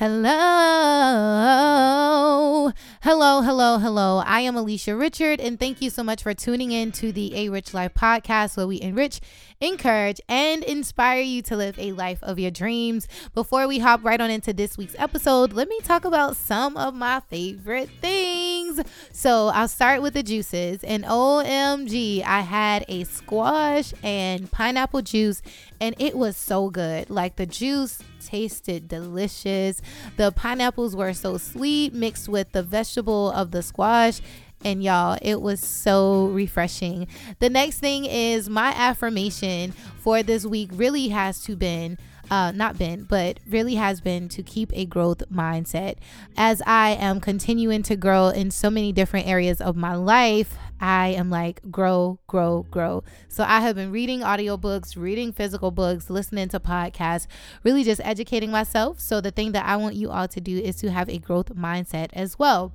Hello. Hello, hello, hello. I am Alicia Richard, and thank you so much for tuning in to the A Rich Life podcast, where we enrich, encourage, and inspire you to live a life of your dreams. Before we hop right on into this week's episode, let me talk about some of my favorite things. So I'll start with the juices, and OMG, I had a squash and pineapple juice, and it was so good. Like, the juice tasted delicious. The pineapples were so sweet, mixed with the vegetable of the squash. And y'all, it was so refreshing. The next thing is my affirmation for this week really has to been really has been to keep a growth mindset. As I am continuing to grow in so many different areas of my life, I am like, grow. So I have been reading audiobooks, reading physical books, listening to podcasts, really just educating myself. So the thing that I want you all to do is to have a growth mindset as well.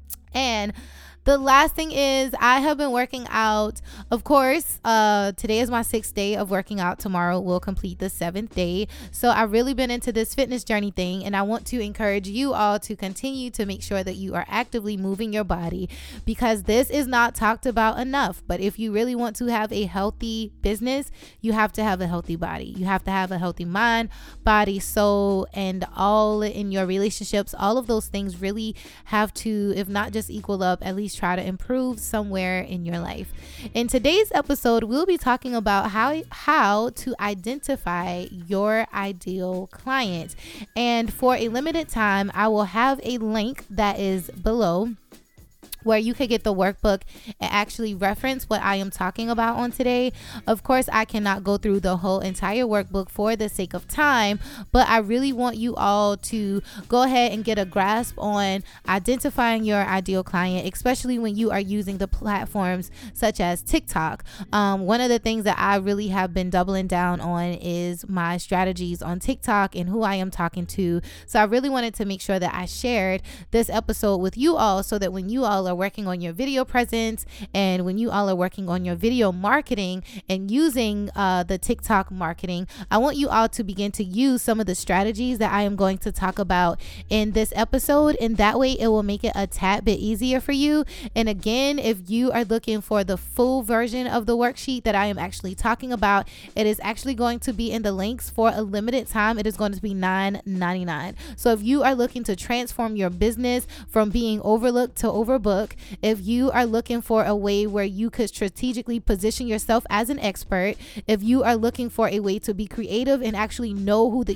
And the last thing is I have been working out. Of course, today is my 6th day of working out. Tomorrow will complete the 7th day. So I've really been into this fitness journey thing, and I want to encourage you all to continue to make sure that you are actively moving your body, because this is not talked about enough. But if you really want to have a healthy business, you have to have a healthy body. You have to have a healthy mind, body, soul, and all in your relationships. All of those things really have to, if not just equal up, at least try to improve somewhere in your life. In today's episode, we'll be talking about how to identify your ideal client. And for a limited time, I will have a link that is below where you could get the workbook and actually reference what I am talking about on today. Of course, I cannot go through the whole entire workbook for the sake of time, but I really want you all to go ahead and get a grasp on identifying your ideal client, especially when you are using the platforms such as TikTok. One of the things that I really have been doubling down on is my strategies on TikTok and who I am talking to. So I really wanted to make sure that I shared this episode with you all, so that when you all are working on your video presence and when you all are working on your video marketing and using the TikTok marketing, I want you all to begin to use some of the strategies that I am going to talk about in this episode, and that way it will make it a tad bit easier for you. And again, if you are looking for the full version of the worksheet that I am actually talking about, it is actually going to be in the links for a limited time. It is going to be $9.99. So if you are looking to transform your business from being overlooked to overbooked, if you are looking for a way where you could strategically position yourself as an expert, if you are looking for a way to be creative and actually know who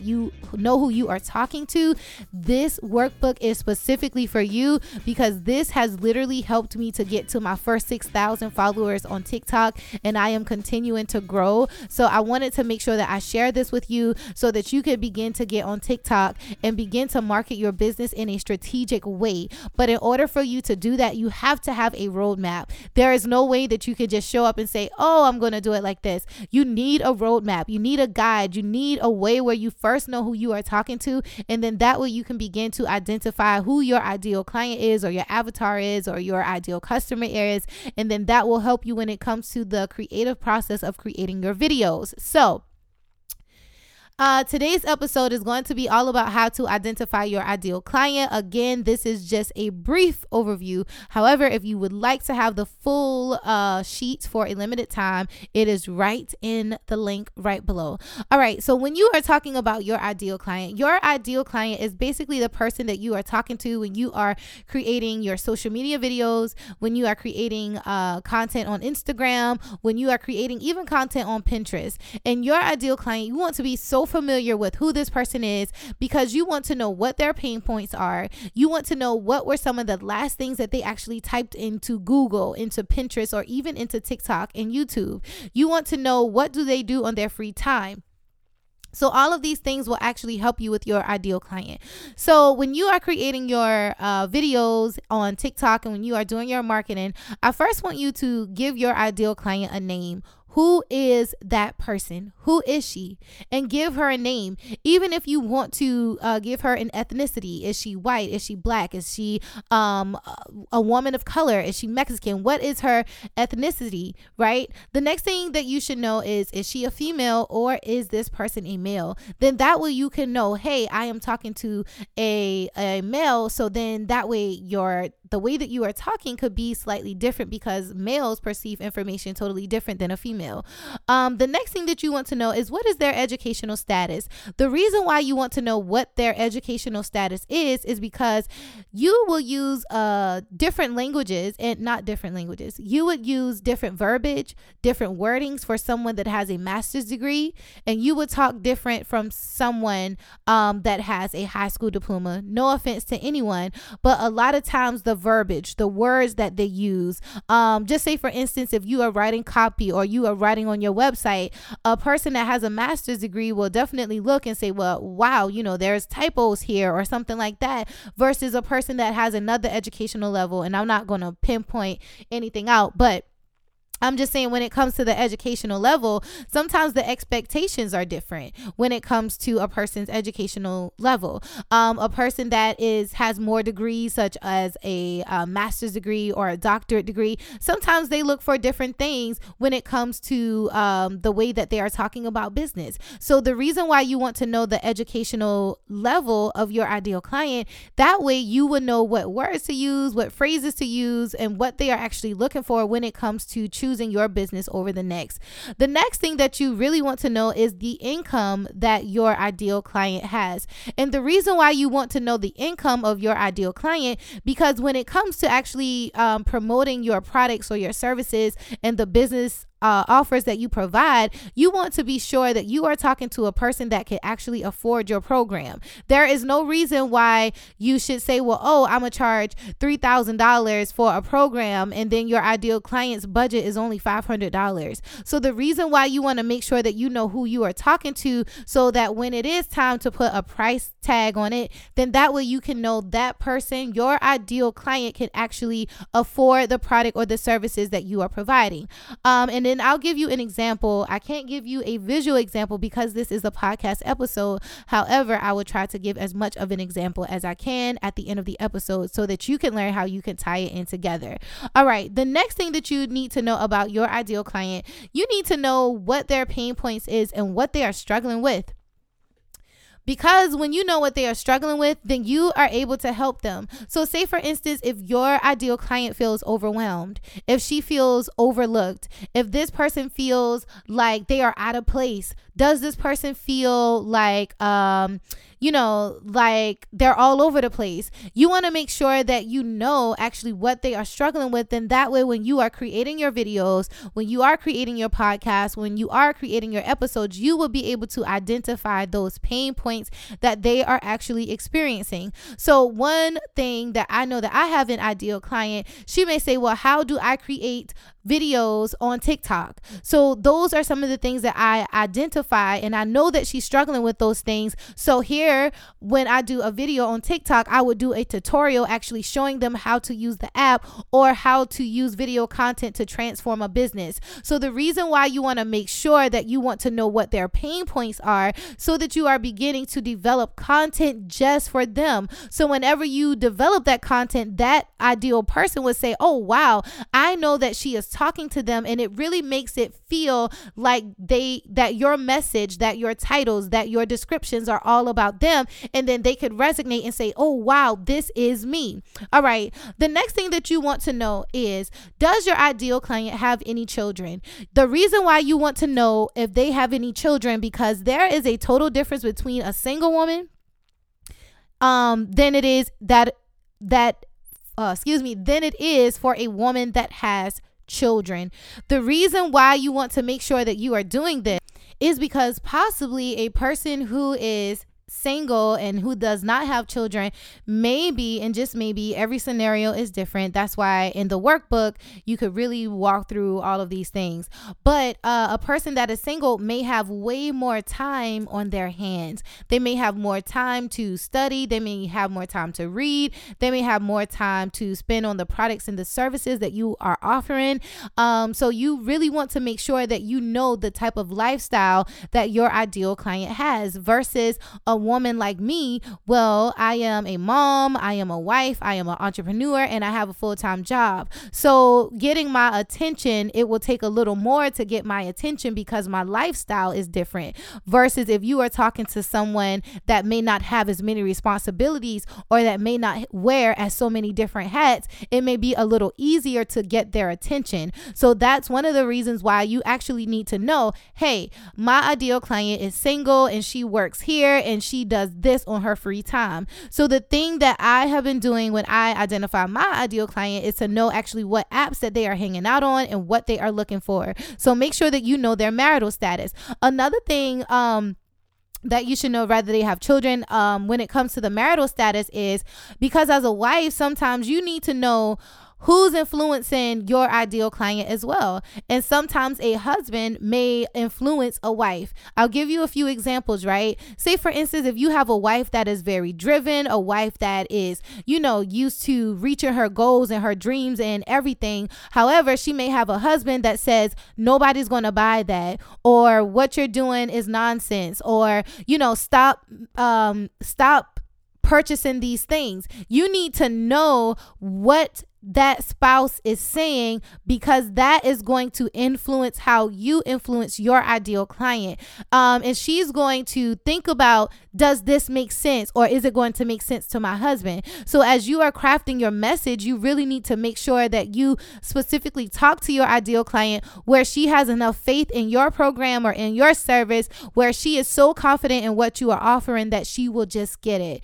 you are talking to, this workbook is specifically for you, because this has literally helped me to get to my first 6,000 followers on TikTok, and I am continuing to grow. So I wanted to make sure that I share this with you so that you could begin to get on TikTok and begin to market your business in a strategic way. But in order for you to do that, you have to have a roadmap. There is no way that you could just show up and say, oh, I'm going to do it like this. You need a roadmap. You need a guide. You need a way where you first know who you are talking to, and then that way you can begin to identify who your ideal client is, or your avatar is, or your ideal customer is, and then that will help you when it comes to the creative process of creating your videos. So today's episode is going to be all about how to identify your ideal client. Again, this is just a brief overview. However, if you would like to have the full sheet for a limited time, it is right in the link right below. All right. So when you are talking about your ideal client is basically the person that you are talking to when you are creating your social media videos, when you are creating content on Instagram, when you are creating even content on Pinterest. And your ideal client, you want to be so familiar with who this person is, because you want to know what their pain points are. You want to know what were some of the last things that they actually typed into Google, into Pinterest, or even into TikTok and YouTube. You want to know what do they do on their free time. So all of these things will actually help you with your ideal client. So when you are creating your videos on TikTok and when you are doing your marketing, I first want you to give your ideal client a name. who is that person? Who is she? And give her a name. Even if you want to give her an ethnicity. Is she white? Is she black? Is she a woman of color? Is she Mexican? What is her ethnicity, right? The next thing that you should know is she a female or is this person a male? Then that way you can know, hey, I am talking to a male. So then that way the way that you are talking could be slightly different because males perceive information totally different than a female. The next thing that you want to know is what is their educational status. The reason why you want to know what their educational status is because you will use different languages and not different languages. You would use different verbiage, different wordings for someone that has a master's degree, and you would talk different from someone that has a high school diploma. No offense to anyone, but a lot of times the verbiage, the words that they use, just say for instance, if you are writing copy or you are writing on your website, a person that has a master's degree will definitely look and say, well, wow, there's typos here or something like that, versus a person that has another educational level. And I'm not going to pinpoint anything out, but I'm just saying when it comes to the educational level, sometimes the expectations are different when it comes to a person's educational level. A person that has more degrees, such as a master's degree or a doctorate degree, sometimes they look for different things when it comes to the way that they are talking about business. So the reason why you want to know the educational level of your ideal client, that way you will know what words to use, what phrases to use, and what they are actually looking for when it comes to choosing your business over the next. The next thing that you really want to know is the income that your ideal client has. And the reason why you want to know the income of your ideal client, because when it comes to actually promoting your products or your services and the business offers that you provide, you want to be sure that you are talking to a person that can actually afford your program. There is no reason why you should say, well, I'm gonna charge $3,000 for a program, and then your ideal client's budget is only $500. So the reason why you want to make sure that you know who you are talking to, so that when it is time to put a price tag on it, then that way you can know that person, your ideal client, can actually afford the product or the services that you are providing. And then I'll give you an example. I can't give you a visual example because this is a podcast episode. However, I will try to give as much of an example as I can at the end of the episode so that you can learn how you can tie it in together. All right. The next thing that you need to know about your ideal client, you need to know what their pain points is and what they are struggling with. Because when you know what they are struggling with, then you are able to help them. So say, for instance, if your ideal client feels overwhelmed, if she feels overlooked, if this person feels like they are out of place, does this person feel like, like they're all over the place? You want to make sure that you know actually what they are struggling with. And that way, when you are creating your videos, when you are creating your podcast, when you are creating your episodes, you will be able to identify those pain points that they are actually experiencing. So one thing that I know that I have an ideal client, she may say, well, how do I create videos on TikTok? So those are some of the things that I identify, and I know that she's struggling with those things. So here, when I do a video on TikTok, I would do a tutorial actually showing them how to use the app or how to use video content to transform a business. So the reason why you want to make sure that you want to know what their pain points are, so that you are beginning to develop content just for them. So whenever you develop that content, that ideal person would say, oh, wow, I know that she is talking to them, and it really makes it feel like that your message, that your titles, that your descriptions are all about them, and then they could resonate and say, oh wow, this is me. All right, the next thing that you want to know is, does your ideal client have any children? The reason why you want to know if they have any children, because there is a total difference between a single woman than it is than it is for a woman that has children. The reason why you want to make sure that you are doing this is because possibly a person who is single and who does not have children, maybe, and just maybe, every scenario is different. That's why in the workbook, you could really walk through all of these things. But a person that is single may have way more time on their hands. They may have more time to study. They may have more time to read. They may have more time to spend on the products and the services that you are offering. So you really want to make sure that you know the type of lifestyle that your ideal client has versus a woman like me. Well, I am a mom, I am a wife, I am an entrepreneur, and I have a full-time job. So getting my attention, it will take a little more to get my attention because my lifestyle is different versus if you are talking to someone that may not have as many responsibilities or that may not wear as so many different hats, it may be a little easier to get their attention. So that's one of the reasons why you actually need to know, hey, my ideal client is single and she works here and she does this on her free time. So the thing that I have been doing when I identify my ideal client is to know actually what apps that they are hanging out on and what they are looking for. So make sure that you know their marital status. Another thing, that you should know whether they have children when it comes to the marital status is because as a wife, sometimes you need to know who's influencing your ideal client as well. And sometimes a husband may influence a wife. I'll give you a few examples, right? Say, for instance, if you have a wife that is very driven, a wife that is, used to reaching her goals and her dreams and everything. However, she may have a husband that says, nobody's going to buy that, or what you're doing is nonsense, or, stop purchasing these things. You need to know what that spouse is saying because that is going to influence how you influence your ideal client. And she's going to think about, does this make sense or is it going to make sense to my husband? So as you are crafting your message, you really need to make sure that you specifically talk to your ideal client where she has enough faith in your program or in your service, where she is so confident in what you are offering that she will just get it.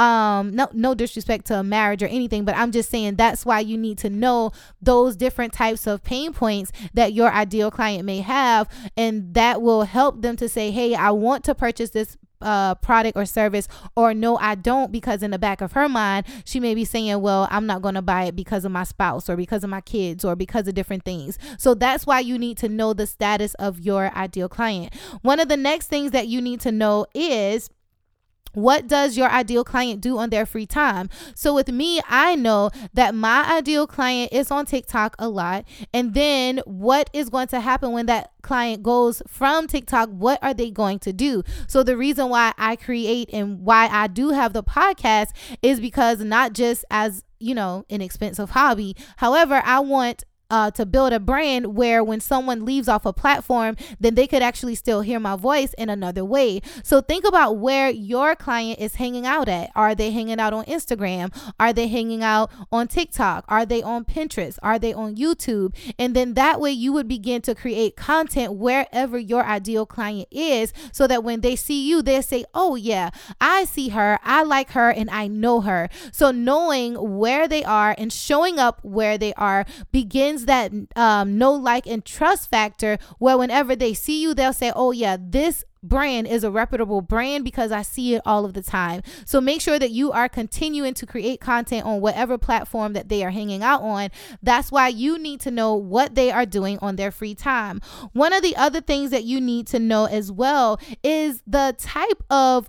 No disrespect to a marriage or anything, but I'm just saying that's why you need to know those different types of pain points that your ideal client may have, and that will help them to say, hey, I want to purchase this product or service, or no, I don't, because in the back of her mind, she may be saying, well, I'm not going to buy it because of my spouse or because of my kids or because of different things. So that's why you need to know the status of your ideal client. One of the next things that you need to know is, what does your ideal client do on their free time? So with me, I know that my ideal client is on TikTok a lot. And then what is going to happen when that client goes from TikTok? What are they going to do? So the reason why I create and why I do have the podcast is because not just as, an expensive hobby. However, I want to build a brand where when someone leaves off a platform, then they could actually still hear my voice in another way. So think about where your client is hanging out at. Are they hanging out on Instagram? Are they hanging out on TikTok? Are they on Pinterest? Are they on YouTube? And then that way you would begin to create content wherever your ideal client is, so that when they see you, they say, oh yeah, I see her, I like her, and I know her. So knowing where they are and showing up where they are begins that know, like, and trust factor, where whenever they see you, they'll say, oh yeah, this brand is a reputable brand because I see it all of the time. So make sure that you are continuing to create content on whatever platform that they are hanging out on. That's why you need to know what they are doing on their free time. One of the other things that you need to know as well is the type of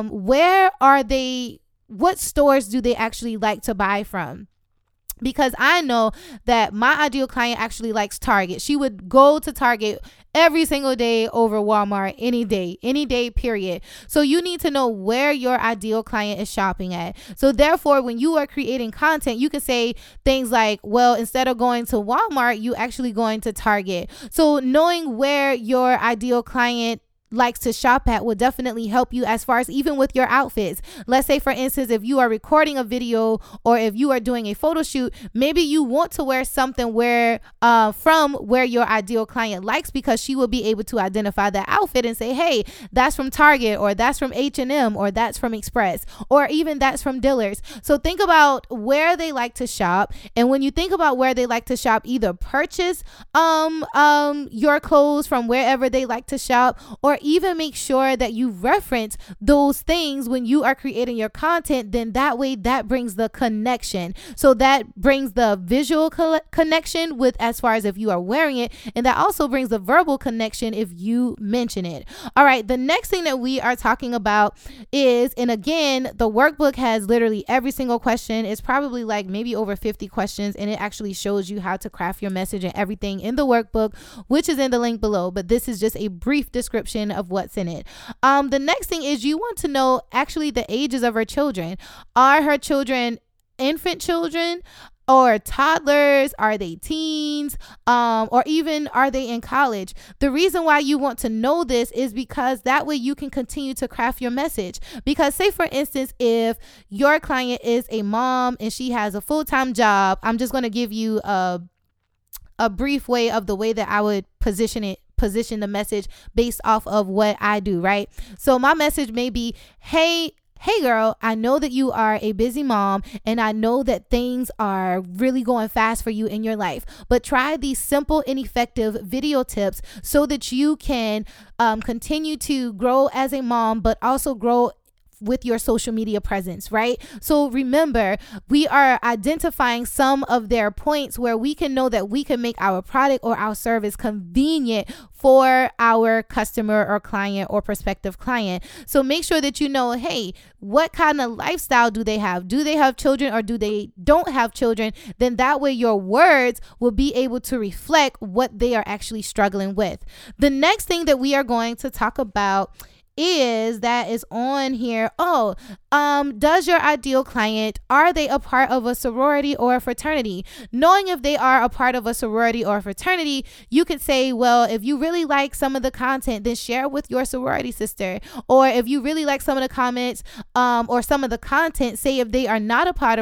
what stores do they actually like to buy from? Because I know that my ideal client actually likes Target. She would go to Target every single day over Walmart any day, period. So you need to know where your ideal client is shopping at. So therefore, when you are creating content, you can say things like, well, instead of going to Walmart, you actually going to Target. So knowing where your ideal client likes to shop at will definitely help you as far as even with your outfits. Let's say, for instance, if you are recording a video or if you are doing a photo shoot, maybe you want to wear something from where your ideal client likes, because she will be able to identify that outfit and say, hey, that's from Target, or that's from H&M, or that's from Express, or even that's from Dillard's. So think about where they like to shop. And when you think about where they like to shop, either purchase your clothes from wherever they like to shop, or even make sure that you reference those things when you are creating your content. Then that way that brings the connection. So that brings the visual connection with as far as if you are wearing it, and that also brings the verbal connection if you mention it. All right, the next thing that we are talking about is, and again, the workbook has literally every single question. It's probably like maybe over 50 questions, and it actually shows you how to craft your message and everything in the workbook, which is in the link below, but this is just a brief description of what's in it. The next thing is you want to know actually the ages of her children. Are her children infant children or toddlers? Are they teens? Or even are they in college? The reason why you want to know this is because that way you can continue to craft your message. Because say for instance, if your client is a mom and she has a full-time job, I'm just going to give you a brief way of the way that I would position the message based off of what I do, right? So my message may be, hey girl, I know that you are a busy mom and I know that things are really going fast for you in your life, but try these simple and effective video tips so that you can continue to grow as a mom, but also grow with your social media presence, right? So remember, we are identifying some of their points where we can know that we can make our product or our service convenient for our customer or client or prospective client. So make sure that you know, hey, what kind of lifestyle do they have? Do they have children or do they don't have children? Then that way your words will be able to reflect what they are actually struggling with. The next thing that we are going to talk about is on here. Does your ideal client, are they a part of a sorority or a fraternity? Knowing if they are a part of a sorority or a fraternity, you could say, well, if you really like some of the content, then share it with your sorority sister. Or if you really like some of the comments or some of the content, say if they are not a part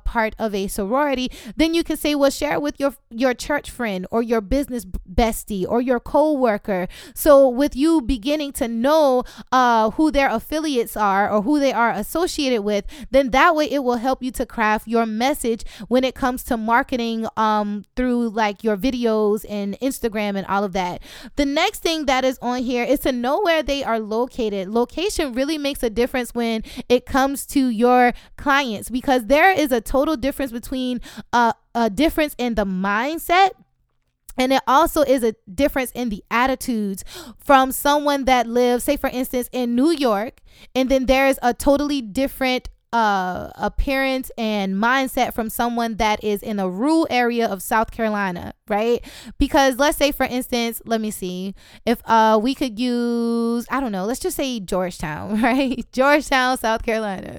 of a sorority, then you can say, well, share it with your church friend or your business bestie or your co-worker. So with you beginning to know who their affiliates are or who they are associated with, then that way it will help you to craft your message when it comes to marketing through like your videos and Instagram and all of that. The next thing that is on here is to know where they are located. Location really makes a difference when it comes to your clients, because there is a total difference between a difference in the mindset, and it also is a difference in the attitudes from someone that lives, say for instance, in New York, and then there's a totally different appearance and mindset from someone that is in a rural area of South Carolina, right? Because let's say for instance, let me see if we could use, I don't know, let's just say Georgetown, right? Georgetown, South Carolina.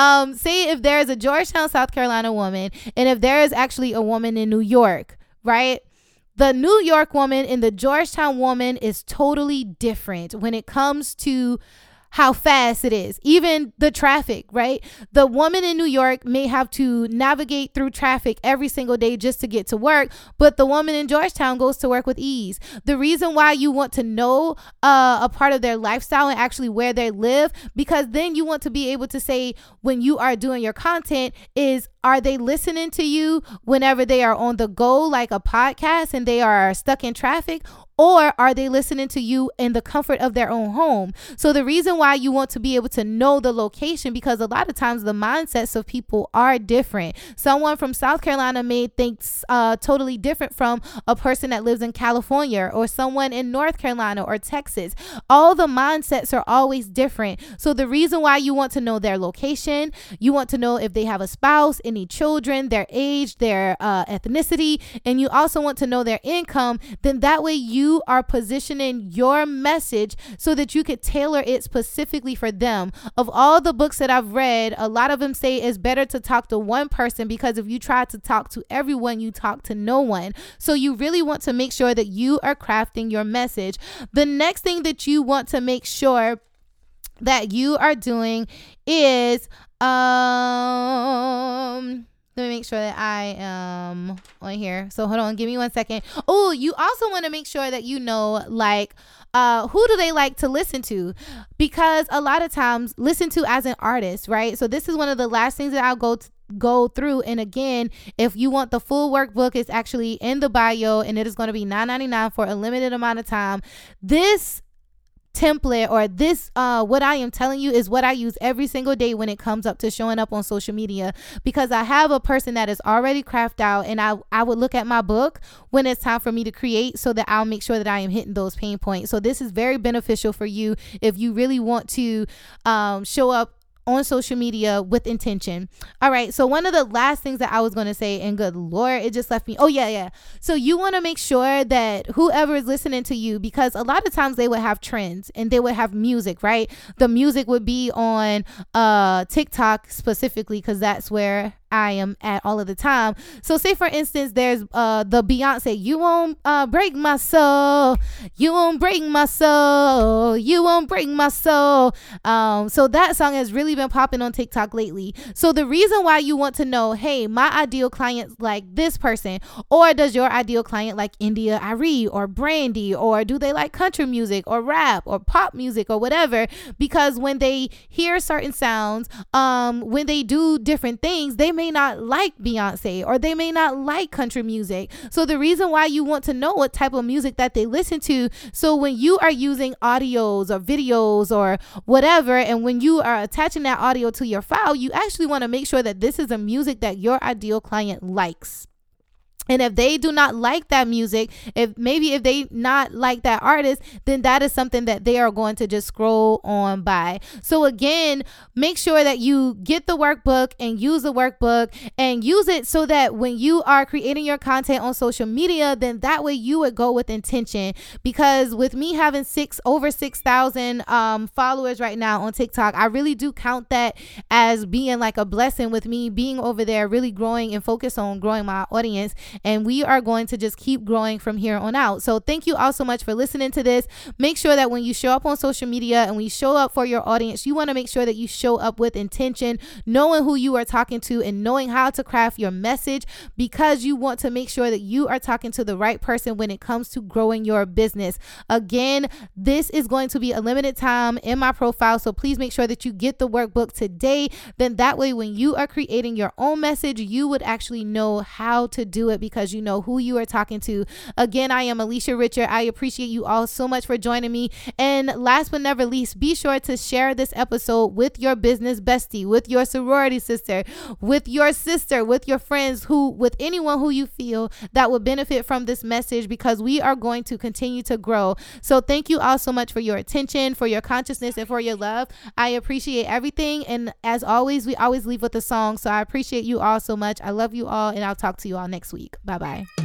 Say if there is a Georgetown, South Carolina woman, and if there is actually a woman in New York, right? The New York woman and the Georgetown woman is totally different when it comes to how fast it is, even the traffic, right? The woman in New York may have to navigate through traffic every single day just to get to work, but the woman in Georgetown goes to work with ease. The reason why you want to know a part of their lifestyle and actually where they live, because then you want to be able to say when you are doing your content is, are they listening to you whenever they are on the go, like a podcast, and they are stuck in traffic? Or are they listening to you in the comfort of their own home? So the reason why you want to be able to know the location, because a lot of times the mindsets of people are different. Someone from South Carolina may think totally different from a person that lives in California, or someone in North Carolina or Texas. All the mindsets are always different. So the reason why you want to know their location, you want to know if they have a spouse, any children, their age, their ethnicity, and you also want to know their income, then that way you are positioning your message so that you could tailor it specifically for them. Of all the books that I've read, a lot of them say it's better to talk to one person, because if you try to talk to everyone, you talk to no one. So you really want to make sure that you are crafting your message. The next thing that you want to make sure that you are doing is let me make sure that I am on here. So hold on, give me 1 second. Oh, you also want to make sure that you know, like, who do they like to listen to? Because a lot of times, listen to as an artist, right? So this is one of the last things that I'll go through. And again, if you want the full workbook, it's actually in the bio, and it is going to be $9.99 for a limited amount of time. This template, or this what I am telling you is what I use every single day when it comes up to showing up on social media, because I have a person that is already crafted out, and I would look at my book when it's time for me to create, so that I'll make sure that I am hitting those pain points. So this is very beneficial for you if you really want to show up on social media with intention. All right. So one of the last things that I was going to say, and good Lord, it just left me. Oh yeah. So you want to make sure that whoever is listening to you, because a lot of times they would have trends and they would have music, right? The music would be on TikTok specifically, because that's where I am at all of the time. So say for instance, there's the Beyonce, you won't break my soul, you won't break my soul, you won't break my soul. So that song has really been popping on TikTok lately. So the reason why you want to know, hey, my ideal client's like this person, or does your ideal client like India Arie or Brandy, or do they like country music or rap or pop music or whatever? Because when they hear certain sounds, when they do different things, they may not like Beyonce, or they may not like country music. So the reason why you want to know what type of music that they listen to, so when you are using audios or videos or whatever, and when you are attaching that audio to your file, you actually want to make sure that this is a music that your ideal client likes. And if they do not like that music, if they not like that artist, then that is something that they are going to just scroll on by. So again, make sure that you get the workbook and use the workbook, and use it so that when you are creating your content on social media, then that way you would go with intention. Because with me having over 6,000 followers right now on TikTok, I really do count that as being like a blessing, with me being over there really growing and focus on growing my audience. And we are going to just keep growing from here on out. So thank you all so much for listening to this. Make sure that when you show up on social media and when you show up for your audience, you want to make sure that you show up with intention, knowing who you are talking to and knowing how to craft your message, because you want to make sure that you are talking to the right person when it comes to growing your business. Again, this is going to be a limited time in my profile, so please make sure that you get the workbook today. Then that way, when you are creating your own message, you would actually know how to do it, because you know who you are talking to. Again, I am Alicia Richard. I appreciate you all so much for joining me. And last but never least, be sure to share this episode with your business bestie, with your sorority sister, with your friends, with anyone who you feel that would benefit from this message, because we are going to continue to grow. So thank you all so much for your attention, for your consciousness, and for your love. I appreciate everything. And as always, we always leave with a song. So I appreciate you all so much. I love you all, and I'll talk to you all next week. Bye-bye.